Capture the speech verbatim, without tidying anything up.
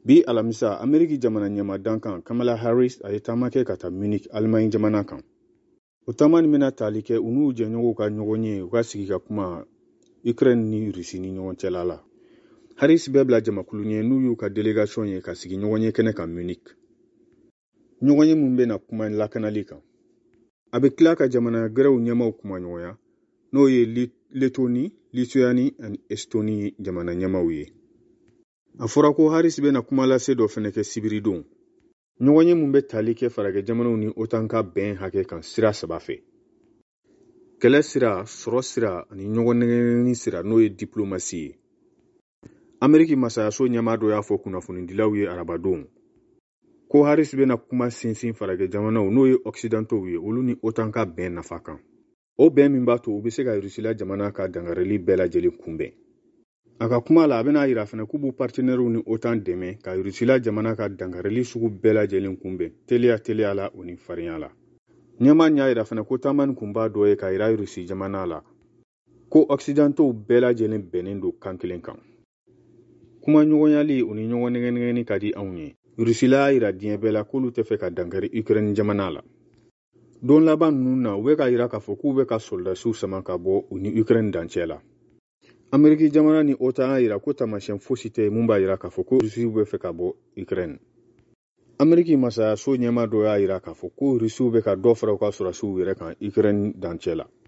Bi alamisa Ameriki jamana ɲɛmadan kan Kamala Harris a ye taama kɛ ka taa Munich Allemagne jamana kan. O taama nin bɛna tali kɛ u n'u jɛɲɔgɔnw ka ɲɔgɔn ye u ka sigi ka kuma Ukraine ni Russie ni ɲɔgɔn cɛla la. Harris bɛ bila jamakulu ɲɛ n'u y'u ka délégation ye ka sigi ɲɔgɔn ye kɛnɛ kan Munich. Ɲɔgɔn ye mun bɛna kuma lakanali kan. A bɛ tila ka jamana gɛrɛw ɲɛmaw kuma ɲɔgɔnya n'o ye Lettonie, Lituanie ani Estonie jamana ɲɛmaw ye. A fɔra ko Harris bɛna kuma lase dɔ fɛnɛ kɛ sibiri don. Ɲɔgɔn ye mun bɛ tali kɛ faragɛ jamanaw ni OTAN ka bɛn hakɛ kan sira saba fɛ. Kɛlɛ sira, sɔrɔ sira ani ɲɔgɔn nɛgɛnni sira n'o ye diplomasi ye. Ameriki masayaso ɲɛmaa dɔ y'a fɔ kunnafonidilaw ye arabadon. Ko Harris bɛna kuma sinsin faragɛ jamanaw n'o ye Occidentaux ye olu ni OTAN ka bɛn nafa kan. O bɛn min b'a to u bɛ se ka Rusila jamana ka dangareli bɛɛ lajɛlen kunbɛn. A ka kuma la a bɛna yira fana k'u b'u partenaires ni OTAN dɛmɛ ka Rusila jamana ka dangareli sugu bɛɛ lajɛlen kunbɛn teliya teliya la o ni farinya la. Ɲɛmaa ɲa yira fana ko taama nin kun b'a dɔ ye ka yira Rusi jamana la ko Occidentaux bɛɛ lajɛlen bɛnnen don kan kelen kan. Kuma ɲɔgɔnyali o ni ɲɔgɔn nɛgɛnɛgɛnni ka di anw ye. Rusila y'a yira diɲɛ bɛɛ la k'olu tɛ fɛ ka dankari Ukraine jamana la. Don laban ninnu na u bɛ ka yira k'a fɔ k'u bɛ ka soldasiw sama ka bɔ u ni Ukraine dancɛ la. Ameriki jamana ni OTAN y'a yira ko taamasiyɛn fosi tɛ mun b'a yira k'a fɔ ko Rusiw bɛ fɛ ka bɔ Ukraine. Ameriki masayaso ɲɛmaa dɔ y'a yira k'a fɔ ko Rusiw bɛ ka dɔ fara u ka sɔrɔdasiw yɛrɛ kan Ukraine dancɛ la.